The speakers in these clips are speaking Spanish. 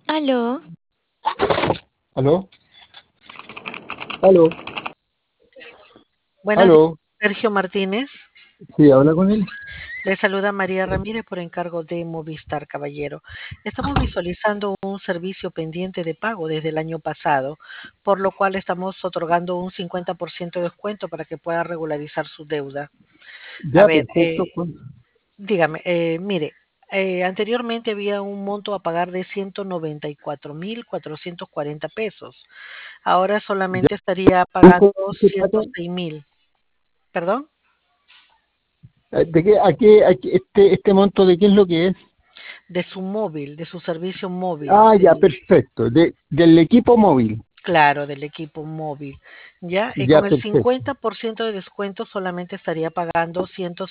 Aló, ¿Aló? ¿Aló? Buenos días, ¿Aló? Sergio Martínez. Sí, habla con él. Le saluda María Ramírez por encargo de Movistar Caballero. Estamos visualizando un servicio pendiente de pago desde el año pasado, por lo cual estamos otorgando un 50% de descuento para que pueda regularizar su deuda. A Ya, ver, perfecto. dígame, mire, anteriormente había un monto a pagar de 194.440 pesos. Ahora Ya, solamente estaría ¿cuánto pagando se paga? 106.000. ¿Perdón? ¿De qué, este monto de qué es lo que es? De su móvil, de su servicio móvil, Ah, ya, perfecto. Del equipo móvil. claro, del equipo móvil, ¿ya? Y Ya, con el perfecto. 50% de descuento solamente estaría pagando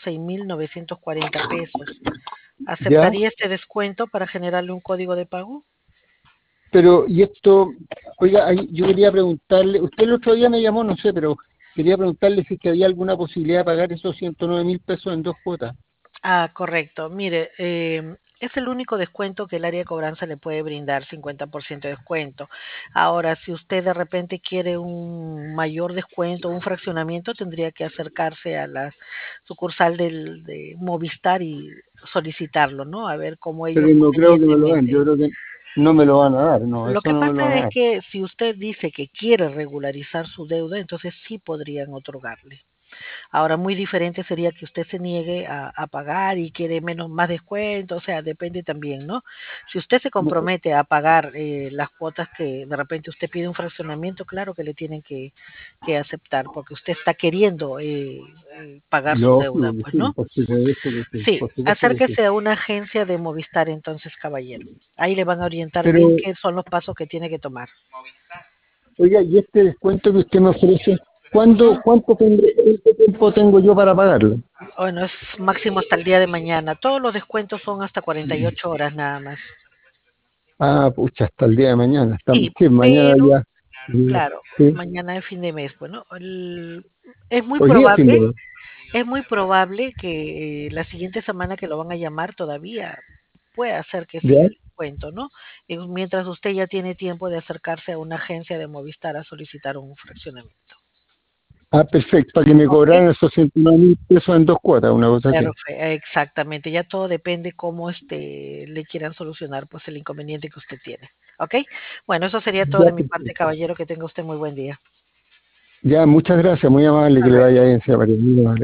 106.940 pesos. Ya, ¿Aceptaría este descuento para generarle un código de pago? pero y esto, oiga, yo quería preguntarle, usted el otro día me llamó, no sé, pero quería preguntarle si es que había alguna posibilidad de pagar esos 109.000 pesos en dos cuotas. Ah, correcto. Mire, es el único descuento que el área de cobranza le puede brindar, 50% de descuento. Ahora, si usted de repente quiere un mayor descuento, un fraccionamiento, tendría que acercarse a la sucursal de Movistar y solicitarlo, ¿no? A ver cómo Pero ellos no creo que me lo den, convenientemente. yo creo que no me lo van a dar, no, Lo eso que no me lo van pasa a es dar. que si usted dice que quiere regularizar su deuda, entonces sí podrían otorgarle. Ahora, muy diferente sería que usted se niegue a pagar y quiere más descuento, o sea, depende también, ¿no? Si usted se No, compromete a pagar las cuotas que de repente usted pide un fraccionamiento, claro que le tienen que aceptar, porque usted está queriendo pagar su deuda, lógico que pues, sí, ¿no? por supuesto que sí, Sí, por supuesto que sí. acérquese a una agencia de Movistar entonces, caballero. Ahí le van a orientar Pero, bien qué son los pasos que tiene que tomar. oiga, y este descuento que usted me ofrece, Ujú. cuánto tiempo tengo yo para pagarlo? Bueno, es máximo hasta el día de mañana. Todos los descuentos son hasta 48 horas nada más. Ah, pucha, hasta el día de mañana. Sí, Sí, mañana pero ya. Sí, claro, sí. mañana es fin de mes. Bueno, es muy Hoy día es fin probable, de mes. es muy probable que la siguiente semana que lo van a llamar todavía pueda ser que siga ¿Ya? el descuento, ¿no? Mientras usted ya tiene tiempo de acercarse a una agencia de Movistar a solicitar un fraccionamiento. Ah, perfecto, para que me ¿Ok? cobraran esos 109.000 pesos en dos cuotas, una cosa así. Exactamente, ya todo depende cómo le quieran solucionar pues el inconveniente que usted tiene. ¿Ok? Bueno, eso sería todo Ya, de mi parte, perfecto. caballero. Que tenga usted muy buen día. Ya, muchas gracias, muy amable, Hasta que le luego. vaya bien, sea María.